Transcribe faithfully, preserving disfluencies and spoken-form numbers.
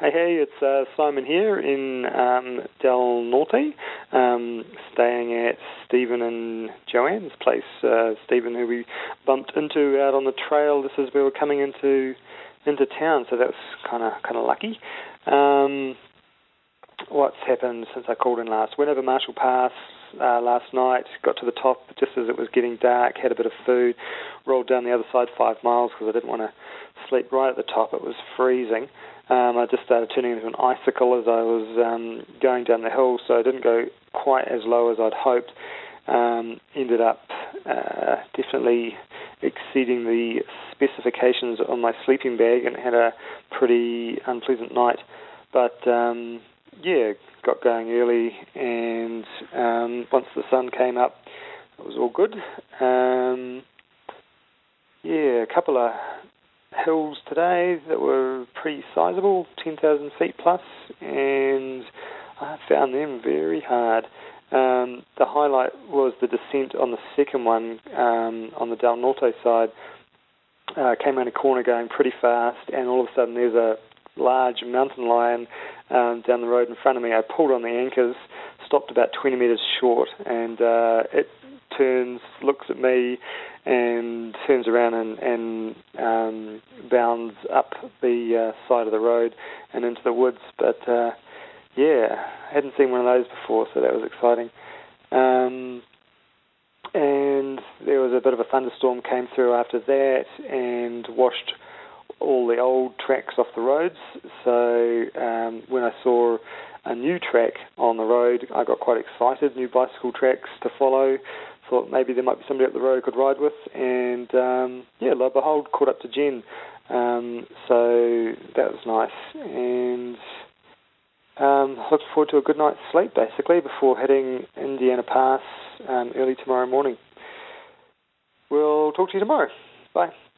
Hey, hey, it's uh, Simon here in um, Del Norte, um, staying at Stephen and Joanne's place. Uh, Stephen, who we bumped into out on the trail. This is where we were coming into into town, so that was kind of kind of lucky. Um, what's happened since I called in last? Went over Marshall Pass uh, last night, got to the top just as it was getting dark, had a bit of food, rolled down the other side five miles because I didn't want to sleep right at the top. It was freezing. Um, I just started turning into an icicle as I was um, going down the hill, so I didn't go quite as low as I'd hoped. Um, ended up uh, definitely exceeding the specifications on my sleeping bag and had a pretty unpleasant night. But, um, yeah, got going early, and um, once the sun came up, it was all good. Um, yeah, a couple of hills today that were pretty sizable, ten thousand feet plus, and I found them very hard. Um, the highlight was the descent on the second one um, on the Del Norte side. Uh, came around a corner going pretty fast, and all of a sudden there's a large mountain lion um, down the road in front of me. I pulled on the anchors, stopped about twenty metres short, and uh, it turns, looks at me, and turns around and, and um, bounds up the uh, side of the road and into the woods. But uh, yeah, I hadn't seen one of those before, so that was exciting. Um, and there was a bit of a thunderstorm came through after that and washed all the old tracks off the roads. So um, when I saw a new track on the road, I got quite excited, new bicycle tracks to follow. Thought maybe there might be somebody up the road I could ride with, and um, yeah, lo and behold, caught up to Jen. Um, so that was nice, and um, looking forward to a good night's sleep, basically, before heading Indiana Pass um, early tomorrow morning. We'll talk to you tomorrow. Bye.